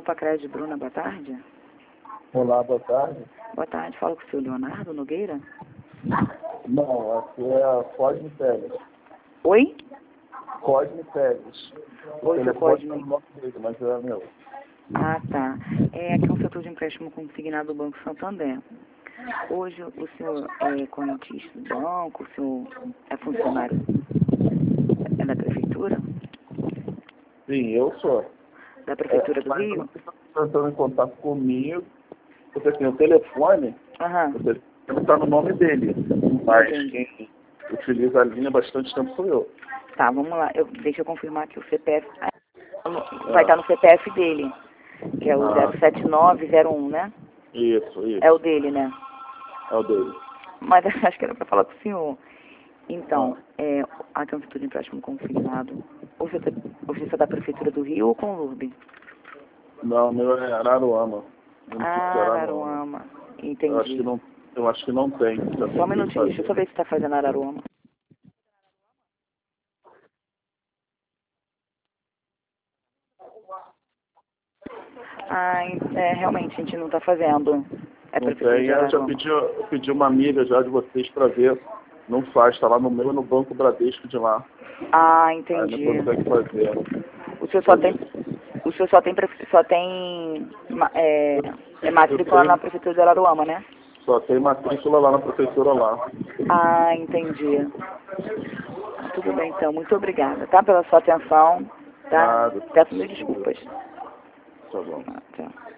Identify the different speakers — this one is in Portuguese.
Speaker 1: Pacred Bruna, boa tarde.
Speaker 2: Olá, boa tarde.
Speaker 1: Boa tarde, falo com o senhor Leonardo Nogueira.
Speaker 2: Não, aqui é a Cosme Teles.
Speaker 1: Oi?
Speaker 2: Cosme Teles.
Speaker 1: Oi, seu Cosme.
Speaker 2: Tá no nome dele, mas é meu.
Speaker 1: Ah, tá. Aqui é um setor de empréstimo consignado do Banco Santander. Hoje o senhor é correntista do banco, o senhor é funcionário da prefeitura?
Speaker 2: Sim, eu sou.
Speaker 1: Da prefeitura do
Speaker 2: Mas
Speaker 1: Rio?
Speaker 2: você está entrando em contato comigo, porque assim, o telefone,
Speaker 1: Aham.
Speaker 2: o telefone está no nome dele. Mas
Speaker 1: Entendi.
Speaker 2: quem utiliza a linha há bastante tempo sou eu.
Speaker 1: Tá, vamos lá. Deixa eu confirmar que o CPF vai estar no CPF dele, que é o 07901, né?
Speaker 2: Isso.
Speaker 1: É o dele, né?
Speaker 2: É o dele.
Speaker 1: Mas acho que era para falar com o senhor. Então, aqui é um setor de empréstimo consignado. Você é da Prefeitura do Rio ou com o LURB?
Speaker 2: Não, o meu é Araruama.
Speaker 1: Araruama. Entendi.
Speaker 2: Eu acho que não tem.
Speaker 1: Só um minutinho, deixa eu só ver se está fazendo Araruama. Realmente, a gente não está fazendo. É
Speaker 2: Não
Speaker 1: Prefeitura
Speaker 2: tem.
Speaker 1: de
Speaker 2: Eu já
Speaker 1: Araruama.
Speaker 2: pedi uma amiga já de vocês para ver. Não faz, está lá no meu e no Banco Bradesco de lá. Aí
Speaker 1: Entendi.
Speaker 2: não consegue fazer.
Speaker 1: O senhor só tem matrícula na Prefeitura de Araruama, né?
Speaker 2: Só tem matrícula lá na prefeitura lá.
Speaker 1: Entendi. Tudo bem, então. Muito obrigada, tá? Pela sua atenção, tá?
Speaker 2: Nada.
Speaker 1: Peço mil desculpas.
Speaker 2: Tá bom.
Speaker 1: Tchau.